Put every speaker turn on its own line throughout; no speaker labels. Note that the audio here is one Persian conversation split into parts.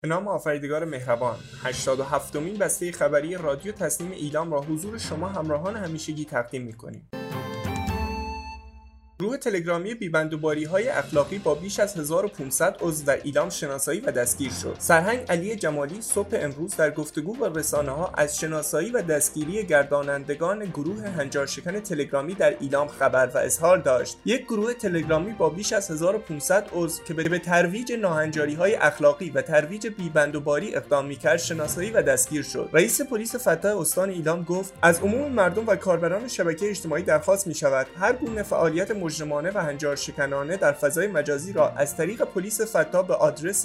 به نام آفریدگار مهربان، 87مین بسته خبری رادیو تسنیم ایلام را حضور شما همراهان همیشگی تقدیم می‌کنیم. گروه تلگرامی بی‌بندوباری‌های اخلاقی با بیش از 1500 عضو در ایلام شناسایی و دستگیر شد. سرهنگ علی جمالی صبح امروز در گفتگو با رسانه‌ها از شناسایی و دستگیری گردانندگان گروه هنجارشکن تلگرامی در ایلام خبر و اظهار داشت. یک گروه تلگرامی با بیش از 1500 عضو که به ترویج ناهنجاری‌های اخلاقی و ترویج بی‌بندوباری اقدام می‌کرد شناسایی و دستگیر شد. رئیس پلیس فتح استان ایلام گفت: از عموم مردم و کاربران شبکه اجتماعی درخواست می‌شود هر گونه فعالیت مجرمانه و هنجارشکنانه در فضای مجازی را از طریق پلیس فتح به آدرس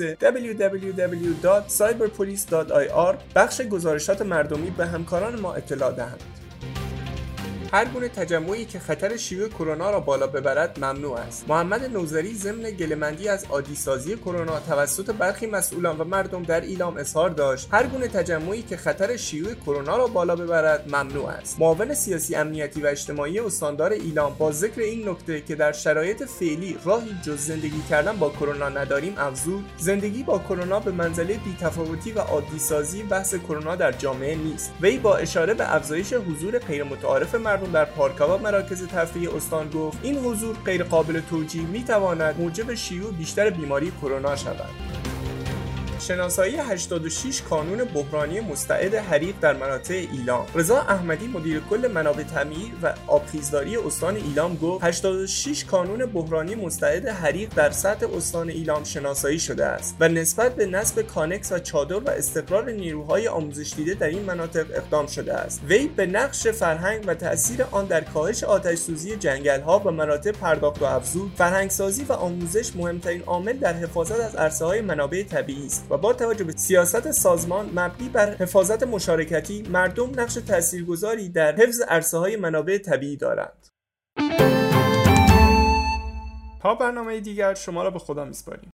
www.cyberpolice.ir بخش گزارشات مردمی به همکاران ما اطلاع دهند. هر گونه تجمعی که خطر شیوع کرونا را بالا ببرد ممنوع است. محمد نوذری ضمن گله‌مندی از عادی‌سازی کرونا توسط برخی مسئولان و مردم در ایلام اظهار داشت هر گونه تجمعی که خطر شیوع کرونا را بالا ببرد ممنوع است. معاون سیاسی امنیتی و اجتماعی استاندار ایلام با ذکر این نکته که در شرایط فعلی راهی جز زندگی کردن با کرونا نداریم افزود: زندگی با کرونا به منزله بی‌تفاوتی و عادی‌سازی بحث کرونا در جامعه نیست. وی با اشاره به افزایش حضور غیرمتعارف مردم در پارک‌ها و مراکز تفریحی استان گفت این حضور غیر قابل توجیه می‌تواند موجب شیوع بیشتر بیماری کرونا شود. شناسایی 86 کانون بحرانی مستعد حریق در مناطق ایلام. رضا احمدی مدیر کل منابع طبیعی و آبخیزداری استان ایلام گفت 86 کانون بحرانی مستعد حریق در سطح استان ایلام شناسایی شده است و نسبت به نصب کانکس و چادر و استقرار نیروهای آموزش دیده در این مناطق اقدام شده است. وی به نقش فرهنگ و تأثیر آن در کاهش آتش‌سوزی جنگل‌ها و مراتع پرداخت و افزود: فرهنگسازی و آموزش مهمترین عامل در حفاظت از عرصه‌های منابع طبیعی است و با توجه به سیاست سازمان مبنی بر حفاظت مشارکتی مردم نقش تاثیرگذاری در حفظ عرصه‌های منابع طبیعی دارند. تا برنامه دیگر شما را به خدا می‌سپاریم.